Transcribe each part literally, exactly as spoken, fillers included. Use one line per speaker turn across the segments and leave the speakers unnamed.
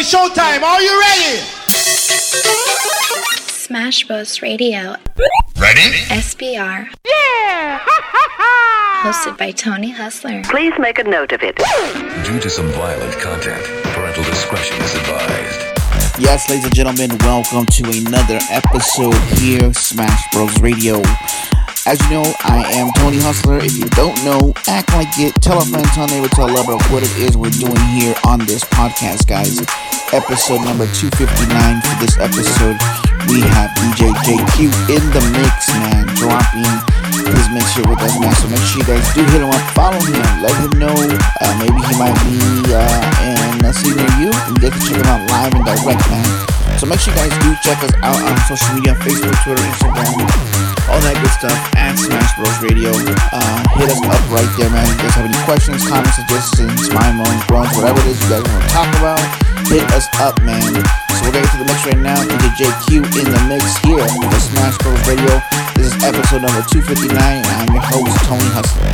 showtime. Are you ready?
Smash Bros Radio.
Ready?
S B R.
Yeah!
Hosted by Tony Hustler.
Please make a note of it.
Due to some violent content, parental discretion is advised.
Yes, ladies and gentlemen, welcome to another episode here, Smash Bros Radio. As you know, I am Tony Hustler. If you don't know, act like it. Tell a friend, tell a neighbor, tell a lover what it is we're doing here on this podcast, guys. Episode number two fifty-nine. For this episode, we have D J J Q in the mix, man, dropping his mix here with us, man. So make sure you guys do hit him up, follow him, let him know. Uh, maybe he might be uh, in a city near you, and get to check him out live and direct, man. So make sure you guys do check us out on social media, Facebook, Twitter, Instagram, all that good stuff, at Smash Bros Radio. Uh, hit us up right there, man. If you guys have any questions, comments, suggestions, my moans, groans, whatever it is you guys want to talk about, hit us up, man. So we're getting to the mix right now. D J J Q in the mix here for Smash Bros Radio. This is episode number two fifty-nine, and I'm your host, Tony Hustler.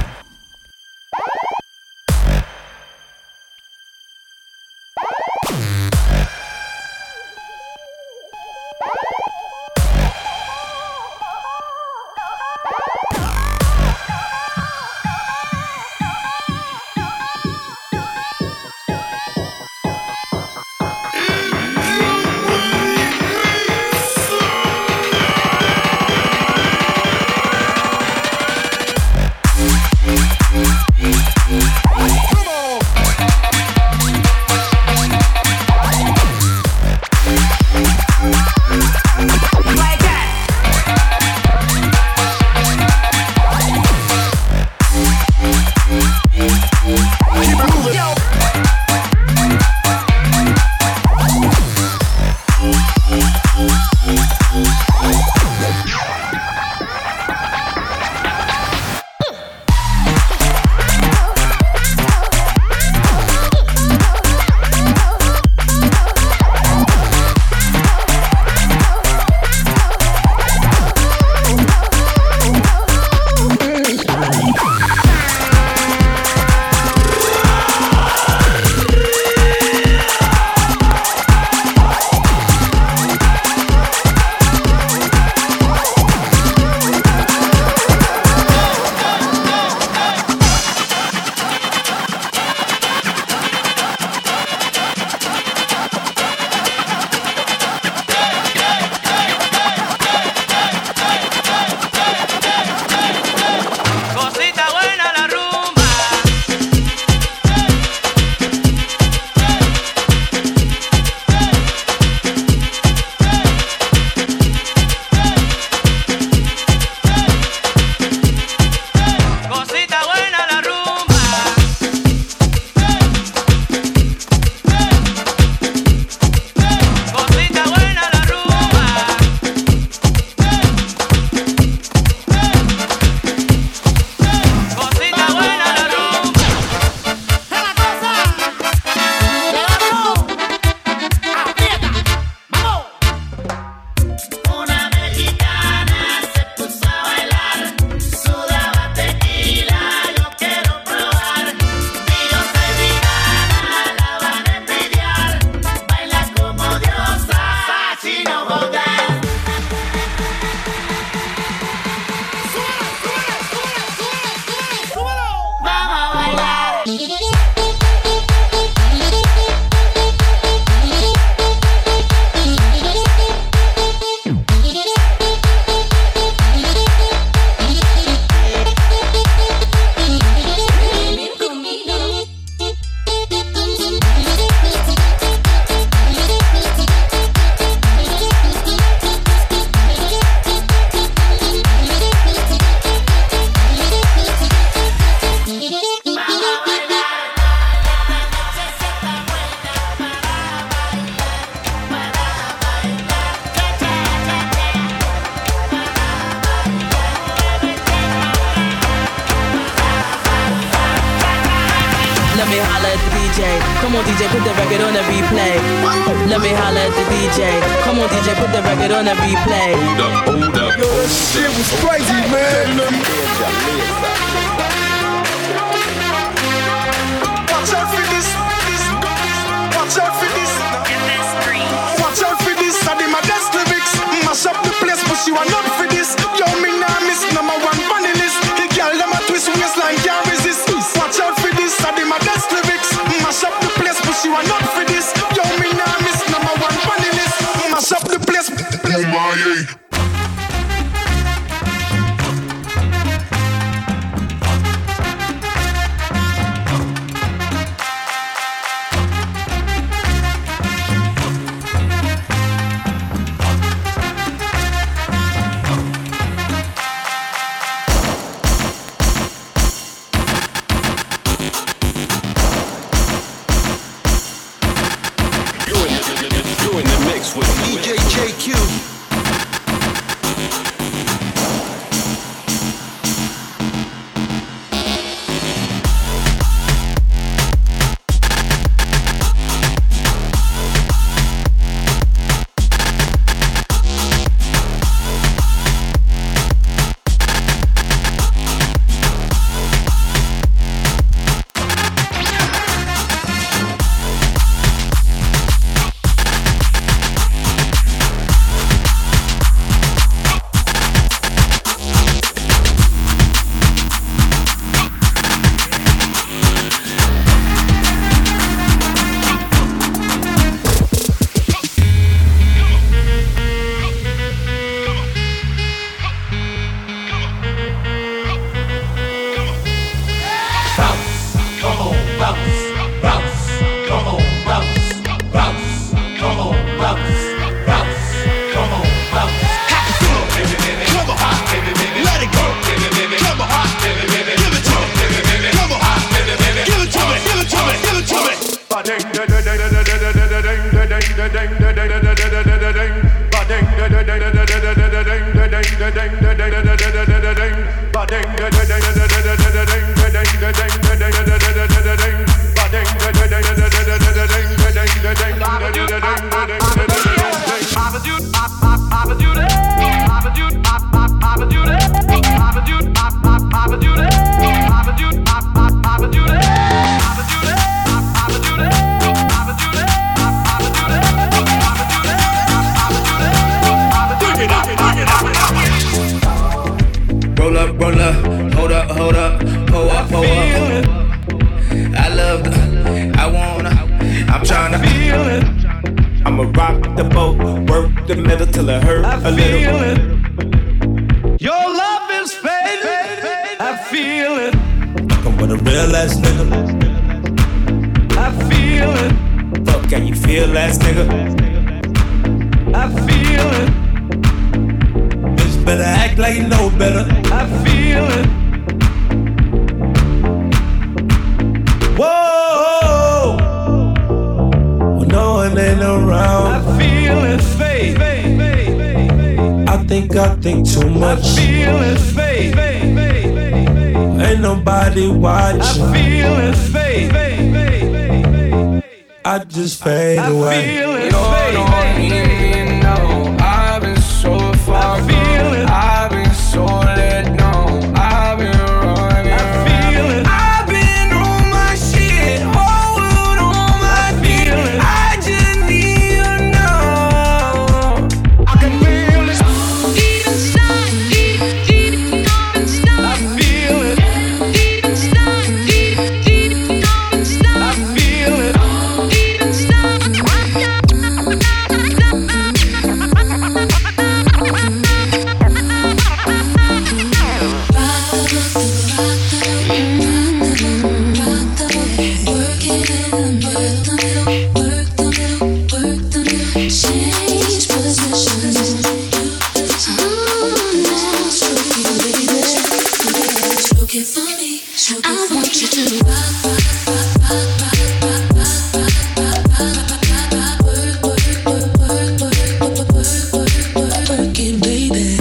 Come on, D J, put the record on a replay. Let me holler at the D J. Come on, D J, put the record on a replay.
Hold up, hold up.
Yo, this shit was crazy, man.
Watch out for this. Watch out for this.
the middle till it hurt
I
a little.
feel it. Your love is fading. I feel it.
Fucking with a real ass nigga.
I feel it.
Fuck, can you feel ass nigga?
I feel it.
Bitch better act like you know better.
I feel it.
Whoa, when no one ain't around.
I feel it fade.
I think I think too much.
I feel it fade.
Ain't nobody watching.
I feel it fade.
I just fade
I
away.
feel it
You
fade.
don't even know. I've been so far
I feel
gone.
it.
I've been so let down. I've been running.
I feel it.
I've been on my shit. Whole world on my feet.
feel it.
I just need to know. I can feel it.
Deep inside, deep, deep down inside.
I feel it.
Deep inside, deep, deep down inside.
I feel it.
Deep inside. Change positions. Stroke it for me. I want you to rock, rock, rock, work, work, work, work, work, work, work, work it, baby.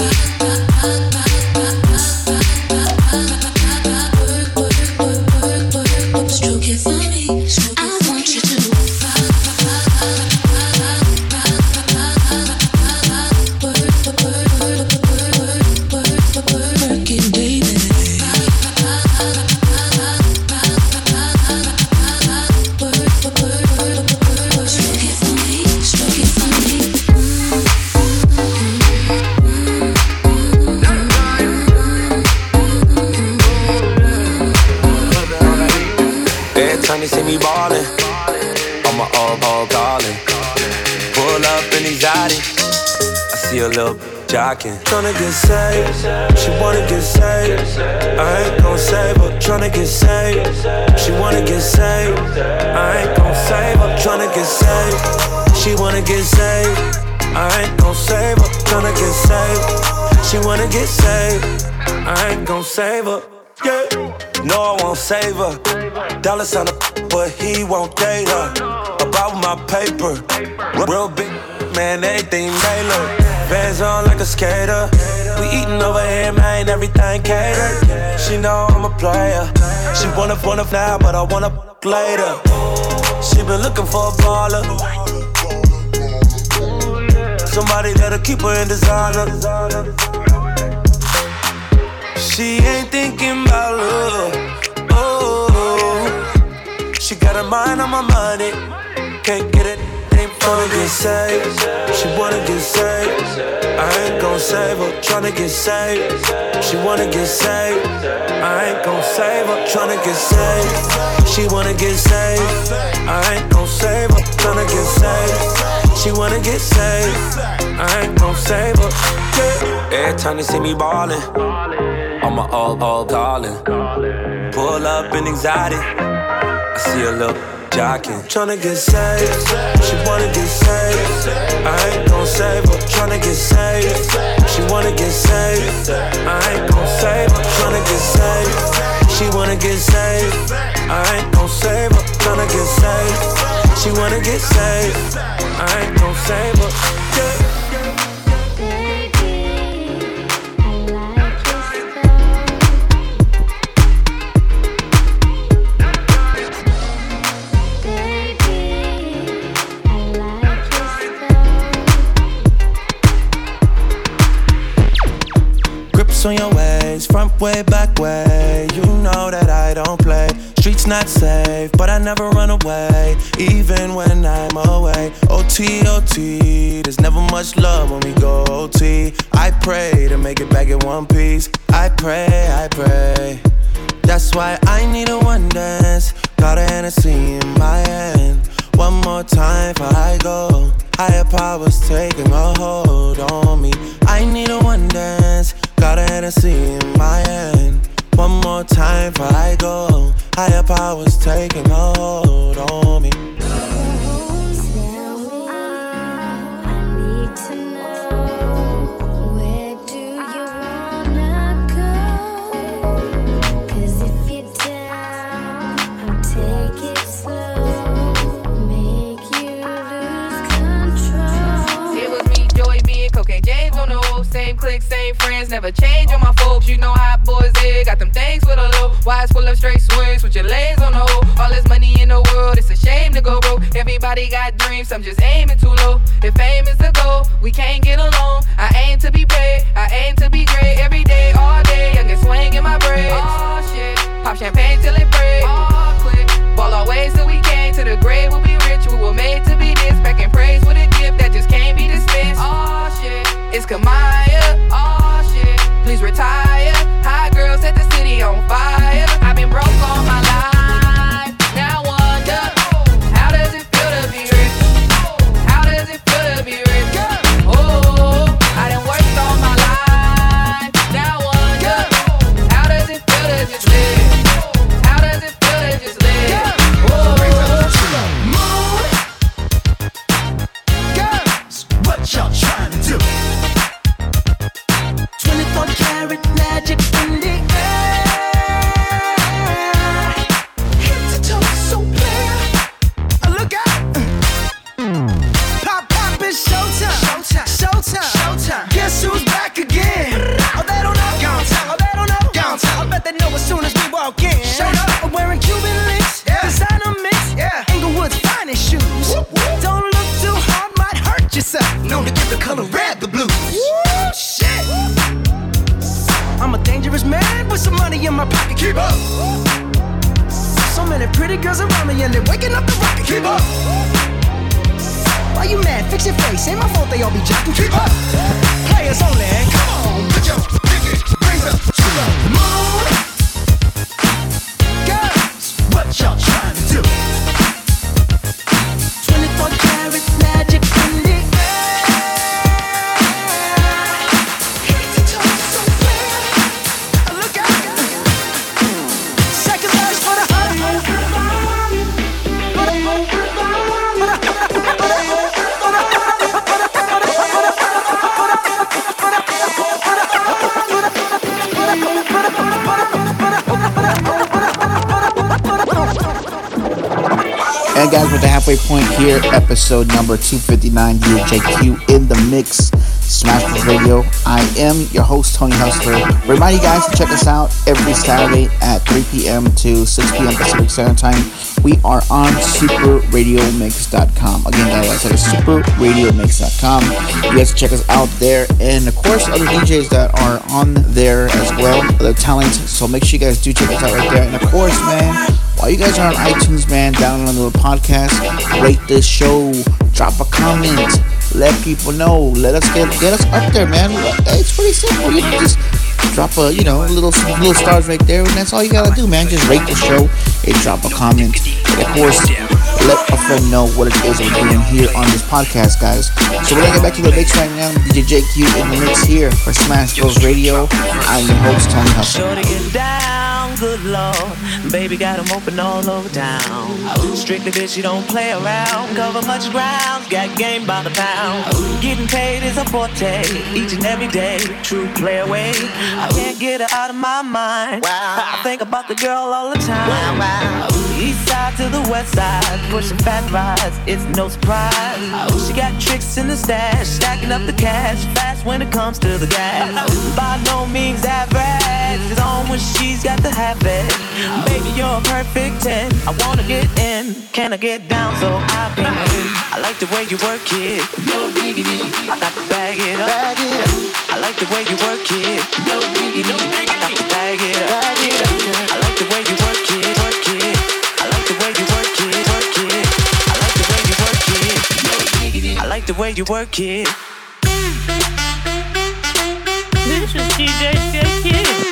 Stroke it for me. I want you to work it, baby. Stroke it for me, stroke it for me.
Every time they see me ballin', I'm a all ball ballin'. Pull up in exotic, I see a little jockin'. Tryna get saved, she wanna get saved. I ain't gon' save her. Tryna get saved, she wanna get saved. I ain't gon' save her. Tryna get saved, she wanna get saved. I ain't gon' save her. Tryna get saved, she wanna get saved. I ain't gon' save her. Yeah. No, I won't save her. Dollar sign a but he won't date her. About my paper, real big man, everything tailored. Bands on like a skater. We eatin' over here, man, everything catered. She know I'm a player. She wanna wanna now, but I wanna later. She been looking for a baller. Somebody that'll keep her in designer. She ain't thinking about love. Oh, she got her mind on my money. Can't get it, ain't tryna get saved. She wanna get saved. I ain't gon' save her. Tryna get saved. She wanna get saved. I ain't gon' save her. Tryna get saved. She wanna get saved. I ain't gon' save her. Tryna get saved. She wanna get saved. I ain't gon' save her. Yeah. Every time they see me ballin', I'm a all, all darling. Pull up in exotic, I see a little jockin'. Tryna get saved, she wanna get saved. I ain't gon' save her. Tryna get saved, she wanna get saved. I ain't gon' save her. Tryna get saved, she wanna get saved. I ain't gon' save her. Tryna get saved, she wanna get saved. I ain't gon' save her. Yeah. On your ways, front way, back way. You know that I don't play. Streets not safe, but I never run away, even when I'm away. O T, O T, there's never much love when we go O T. I pray to make it back in one piece. I pray, I pray. That's why I need a one dance. Got a Hennessy in my hand. One more time before I go. Higher powers taking a hold on me. I need a one dance, got a Hennessy in my hand. One more time before I go. Higher powers taking a hold on me.
Same clique, same friends, never change on my folks. You know how boys is, got them things for the low. Wise full of straight swings with your legs on the hole. All this money in the world, it's a shame to go broke. Everybody got dreams, I'm just aiming too low. If fame is the goal, we can't get along. I aim to be paid, I aim to be great. Every day, all day, young and swing in my braids. Oh shit, pop champagne till it breaks. Oh quick, ball our ways till we came to the grave. We'll be rich, we were made to be this. Back in praise with a gift that just can't be dismissed. Oh shit, it's Kamaya. Oh shit, please retire. Hot girls set the city on fire. I've been broke all my life. Now I wonder, how does it feel to be rich? How does it feel to be rich? Oh, I done worked all my life. Now I wonder, how does it feel to just live? How does it feel to just live? Oh, moon, girls, what y'all trying to do?
twenty-four karat magic in the air. Head to toe so clear. Look out. Pop, pop, it's showtime. Showtime. Showtime. Showtime. Guess who's back again? Oh, they don't know. Gone time. Oh, they don't know. Gone time. I bet they know as soon as we walk in. Showed up. I'm wearing Cuban links. Yeah. Designer mix. Yeah. Inglewood's finest shoes. Whoop, whoop. Don't look too hard, might hurt yourself. Known to give the color red the blues. Woo, shit. I'm a dangerous man with some money in my pocket. Keep up. So many pretty girls around me and they're waking up the rocket. Keep up. Why you mad? Fix your face. Ain't my fault they all be jocking. Keep up. Players only. Come on, put your pinky rings up to the moon. Girls, what y'all trying to do? twenty-four karat magic in the
And guys, we're at the halfway point here, episode number two fifty-nine, D J Q in the mix, Smash Bros Radio. I am your host, Tony Hustler. Remind you guys to check us out every Saturday at three p.m. to six p.m. Pacific Standard Time. We are on super radio mix dot com. Again, guys, I said it's super radio mix dot com. You guys can check us out there. And of course, other D Js that are on there as well, other talents. So make sure you guys do check us out right there. And of course, man, while you guys are on iTunes, man, download the podcast, rate this show, drop a comment, let people know, let us get get us up there, man. It's pretty simple. You can just drop a, you know, little little stars right there, and that's all you gotta do, man. Just rate the show and drop a comment. And of course, let a friend know what it is we're doing here on this podcast, guys. So we're gonna get back to the mix right now. D J J Q in the mix here for Smash Bros Radio. I'm your host, Tony Hustler.
Good Lord, baby got them open all over town. Strictly bitch, you don't play around. Cover much ground, got game by the pound. Getting paid is a forte, each and every day. True play away, I can't get her out of my mind. I think about the girl all the time. East side to the west side, pushing fat rides, it's no surprise. She got tricks in the stash, stacking up the cash, fast when it comes to the gas. By no means average, it's on when she's got the habit. Baby, you're a perfect ten. I wanna get in, can I get down so I can win? I like the way you work it, no diggity. I got to bag it up, bag it up. I like the way you work it, no diggity. I got to bag it up, bag it up. I like the way you work it, work it. I like the way you work it, work it. I like the way you work it, no diggity. I like the way you work it.
This is D J J Q.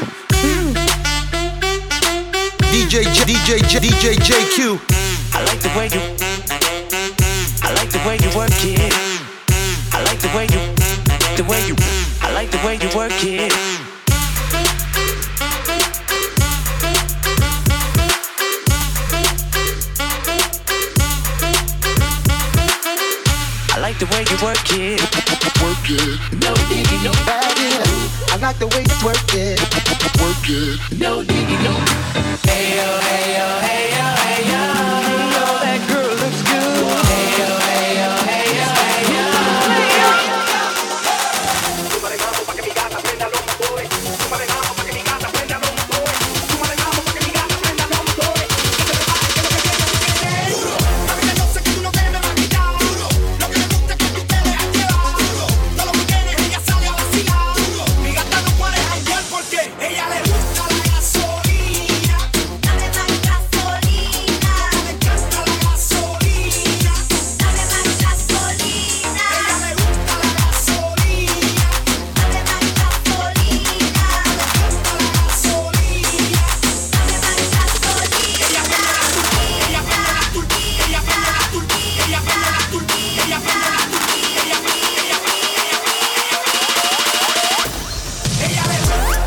D J J D J J D J J Q.
I like the way you I like the way you work it. I like the way you, the way you, I like the way you work it. I like the way you work it.
Work it. No diggy, no body. I like the way you work it. Work it. No diggy, no. Hey yo, hey yo, hey yo, hey yo. You know that girl looks good. Hey yo, hey yo, hey yo, hey yo. Tú manejando pa' que mi gata prenda los motores. Tú manejando pa' que mi gata prenda los motores. Tú manejando pa' que mi gata prenda los motores. A mí yo sé que tú no te me vas a quitar. Lo que me gusta es que tú te dejas llevar. Todo lo que tienes ella sale a vacilar. Mi gata no puede janguear porque ella le gusta la gasolina. Dame más gasolina. Le encanta la gasolina. Dame más gasolina. Ella le gusta la gasolina. Dame más gasolina. Le encanta la gasolina. Dame más gasolina. Ella viene la turquía. Ella viene la turquía. Ella viene la turquía. Ella viene la turquía. Ella viene la turquía. Ella viene, ella viene, ella viene, ella viene. Ella le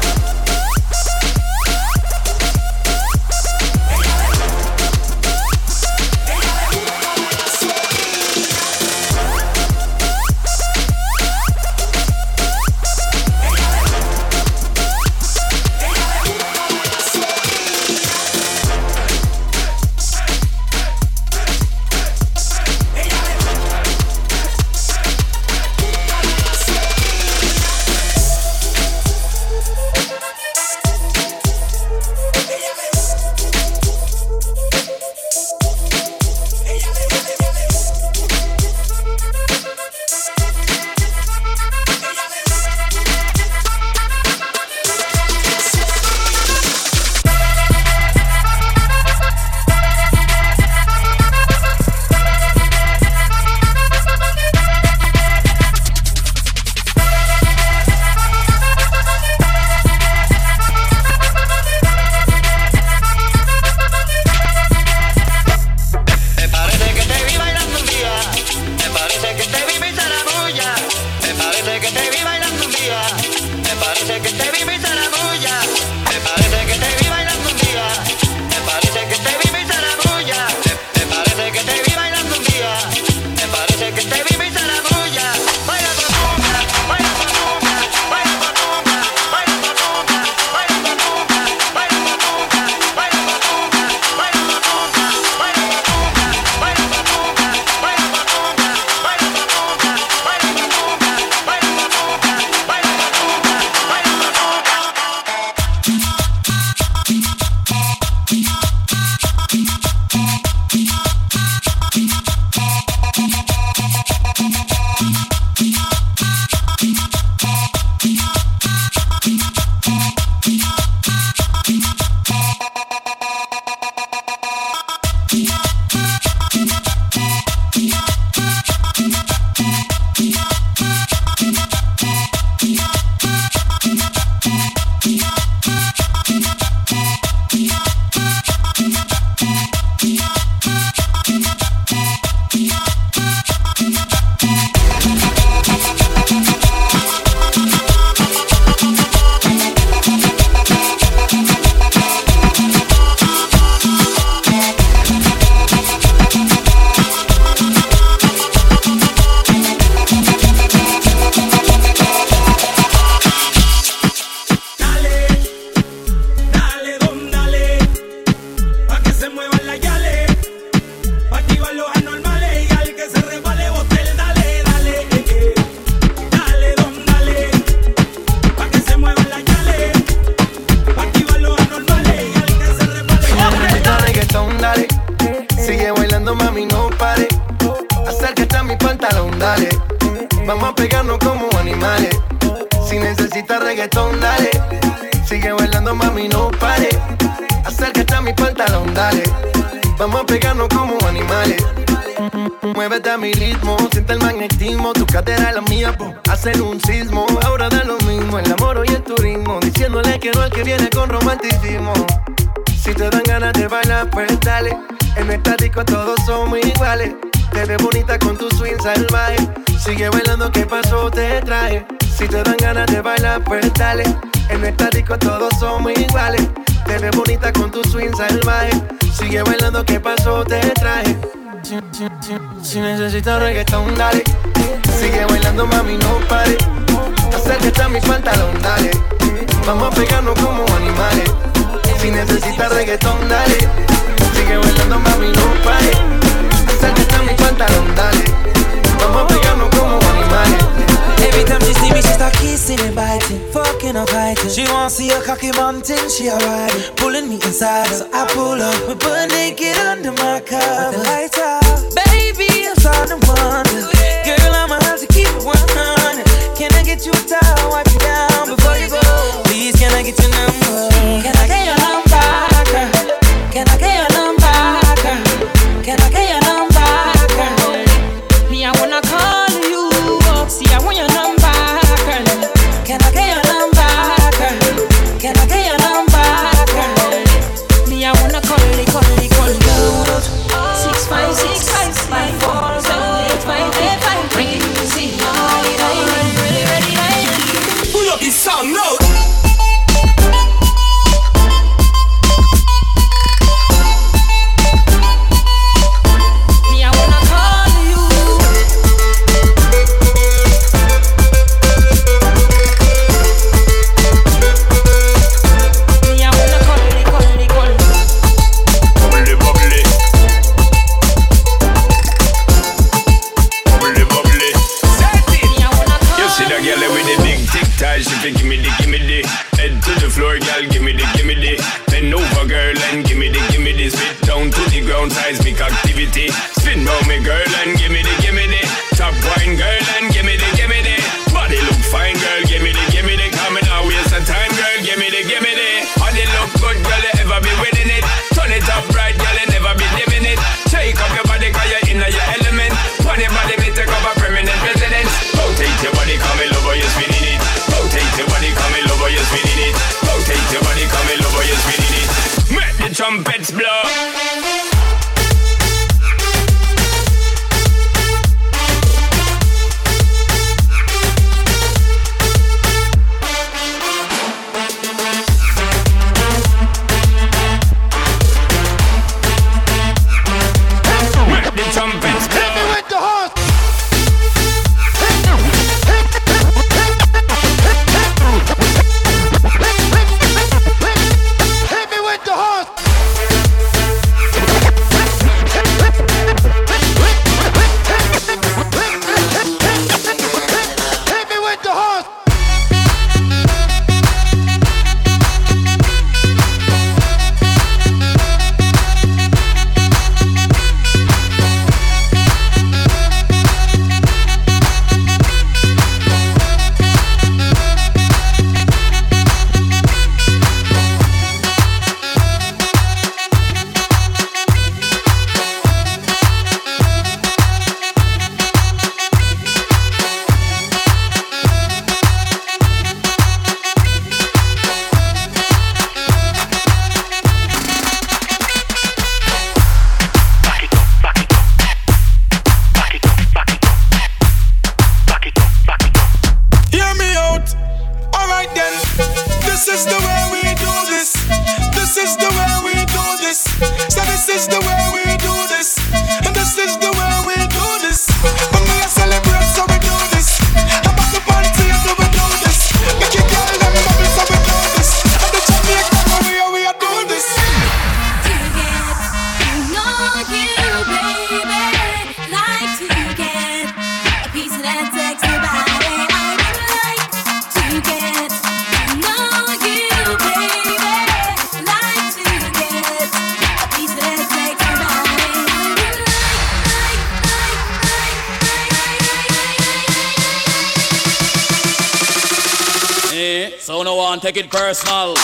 reggaetón, dale. Sigue bailando, mami, no pare. Acércate a mi pantalón, dale. Vamos a pegarnos como animales. Muévete a mi ritmo, siente el magnetismo. Tu cadera es la mía, po, hacer un sismo. Ahora da lo mismo, el amor y el turismo. Diciéndole que no al que viene con romanticismo. Si te dan ganas de bailar, pues dale. En esta disco todos somos iguales. Te ves bonita con tu swing salvaje. Sigue bailando, ¿qué pasó? Te traje. Si te dan ganas de bailar, pues dale. En esta disco todos somos iguales. Te ves bonita con tu swing salvaje. Sigue bailando, ¿qué pasó? Te traje. Si, si, si, si necesitas reggaetón, dale. Sigue bailando, mami, no pare. Acércate a mi pantalón, dale. Vamos a pegarnos como animales. Si necesitas reggaetón, dale. Sigue bailando, mami, no pare. Acércate a mi pantalón, dale. Vamos a pegarnos como animales.
Every time she see me, she start kissing and biting, fucking or fighting. She wanna see a cocky mountain, she a riding, pulling me inside. So I pull up, we butt naked under my cover. The lights out, baby, I'm starting to wonder. Girl, I'ma have to keep it one hundred. Can I get you a towel, wipe you down before you go? Please, can I get your number? Can I get your number, girl? Can I get your number, girl? Can I get your number, girl? Me, I wanna call you. See, I want your number, girl. Can I get your number, girl? Can I get your number, girl? Me, I wanna call it, call it, call it. Six five six five five four seven eight five eight five three. See, ready, ready, ready, ready, ready. Pull up this song now.
She give me the, give me the head to the floor, girl, give me the, give me the bend over, girl, and give me the, give me the spit down to the ground, seismic activity. Spin round me, girl, and give me the, give me the top wine, girl, and give me the, give me the body look fine, girl, give me the, give me the coming out waste of time, girl, give me the, give me the body look good, girl, you ever be winning it. Turn it up right, girl, you never be living it. Shake up your body, cause you're in your element. On your body, me take up a permanent residence. Rotate your body, come in over, you're spinning it. Rotate your body, come in over, you're spinning it. Rotate your body, come in over, you're spinning it. Make the trumpets blow.
So no one take it personal.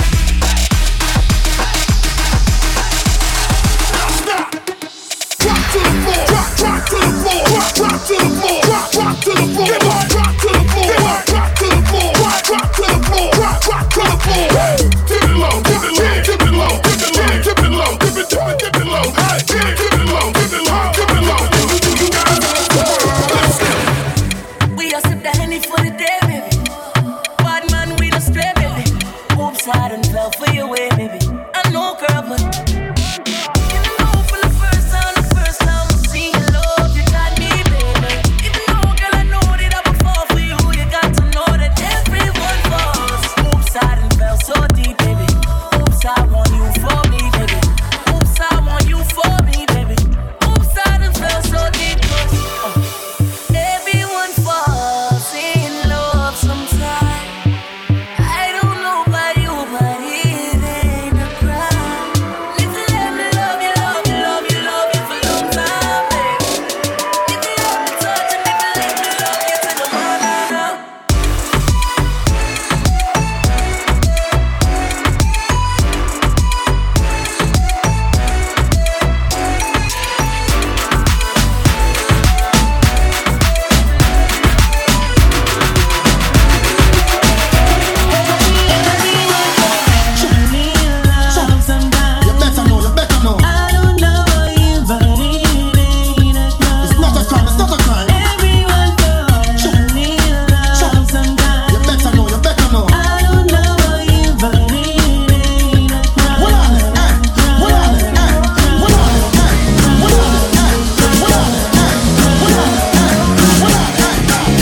One, two,
the floor, drop, drop to the floor, drop, drop to the floor, drop, drop to the floor, give up, drop to the floor, give up, drop to the floor, drop, drop to the floor, drop, drop to the floor. Keep it low, keep it low, keep it low, keep it low, keep it low, keep it, keep it, keep it low, hey, keep it, keep it low, keep it low, keep it low. You guys, let's go.
We are sip the Henny for the day, baby. Bad man, we the stray, baby. Oops, I done fell for your way, baby. I know, girl, but even though for the first time, the first time I see your love, you got me, baby. Even though, girl, I know that I would fall for you, you got to know that everyone falls. Oops, I done fell so deep, baby. Oops, I want you for me, baby. Oops, I want you for me, baby. Oops, I done fell so deep, 'cause uh, everyone falls in love sometime. I don't know about you, but it ain't a crime. If you let me love you, love you, love you, love you for a long time, baby. If you let me touch and if you let me love you till the morning now.
You better know, you better know.
I don't know you, but it ain't a crime.
It's not a crime, it's not a crime.
Everyone falls in love sometimes.
You better know, you better know.
I don't know you, but it ain't a crime.
What on it, eh? What on it, eh? What on it, eh? What on it, eh? What on it, eh? What on it, eh? What on it,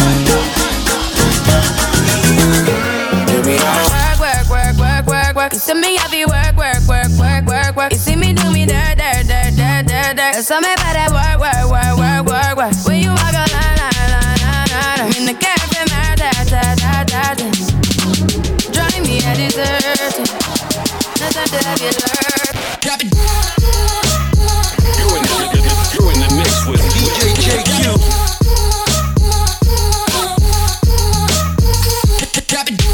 Work, work, work, work, work, work. You see me happy work, work, work, work, work, work. You see me do me dirt, dirt, dirt, dirt, dirt, dirt. So me about that work, work, work, work, work, work. When you walk a line, line, line, line, line. I'm in the cafe, man, da, da, da, da, da. Drive me a dessert. Nothing to have you learn. Drop it.
You're in the, you're in the mix with D J J Q.
Drop it.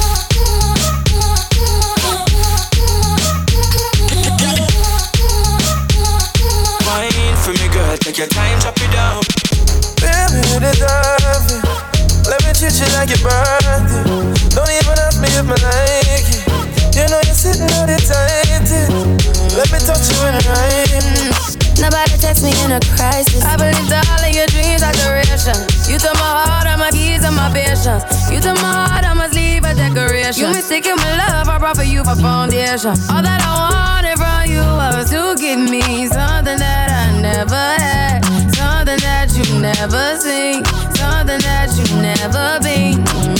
Wine for me, girl, take your time, chop it down. Baby, you deserve it. Let me treat you like your birthday. Don't even ask me if I like it. You know you're sitting on the tight. Let me touch you in right.
Nobody text me in a crisis. I believed all of your dreams are duration. You took my heart, all my keys, and my patience. You took my heart, I must leave a decoration. You mistaken my love, I brought for you for foundation. All that I wanted from you was to give me something that I never had, something that you never seen, something that you never been.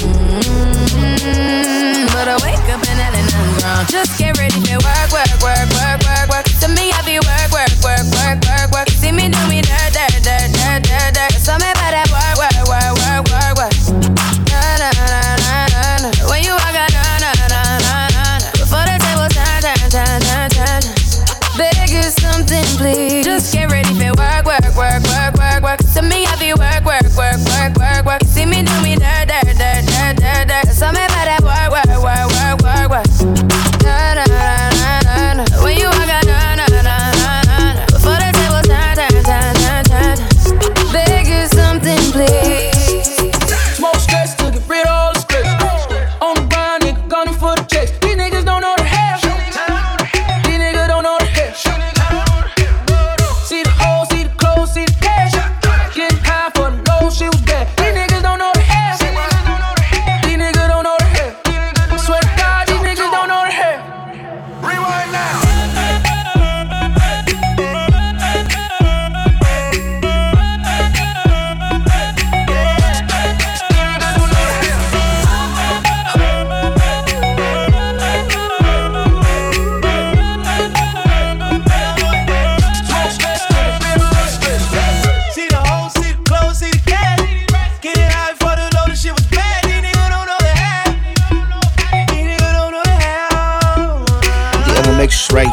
Mm-hmm. But I wake up and that ain't nothing wrong. Just get ready for work, work, work, work, work, work. To me, I be work, work, work, work, work, work. You see me do me dirt, dirt, dirt, dirt, dirt, dirt. So me about that work, work, work, work, work, work. Na na na na na na. When you walk out, na na na na na na. Before the table turn, turn, turn, turn, turn. Beg you something, please. Just get ready for work, work, work, work, work, work. To me, I be work, work, work, work, work, work. You see me do me dirt, dirt, dirt, dirt, dirt, dirt. So me about that work, work, work, work, work, work. Na na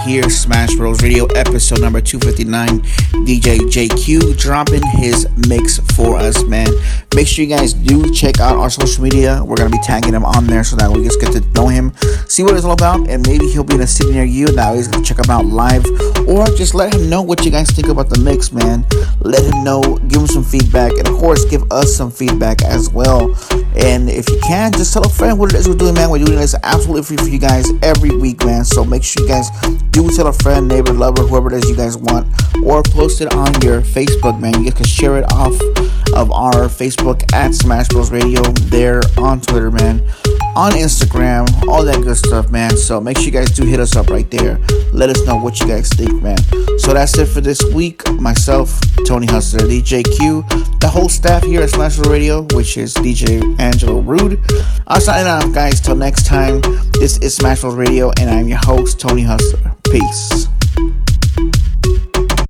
here, Smash Bros Radio, episode number two fifty-nine. D J J Q dropping his mix for us, man. Make sure you guys do check out our social media. We're going to be tagging him on there so that we just get to know him, see what it's all about, and maybe he'll be in a city near you. That way you can check him out live, or just let him know what you guys think about the mix, man. Let him know, give him some feedback, and of course, give us some feedback as well. And if you can, just tell a friend what it is we're doing, man. We're doing this absolutely free for you guys every week, man. So make sure you guys do tell a friend, neighbor, lover, whoever it is you guys want, or post it on your Facebook, man. You guys can share it off of our Facebook at Smash Bros Radio, there on Twitter, man, on Instagram, all that good stuff, man. So make sure you guys do hit us up right there. Let us know what you guys think, man. So that's it for this week. Myself, Tony Hustler, D J Q, the whole staff here at Smash Bros Radio, which is D J Angelo Rude. I'll sign off, guys. Till next time, this is Smash Bros Radio, and I'm your host, Tony Hustler. Peace.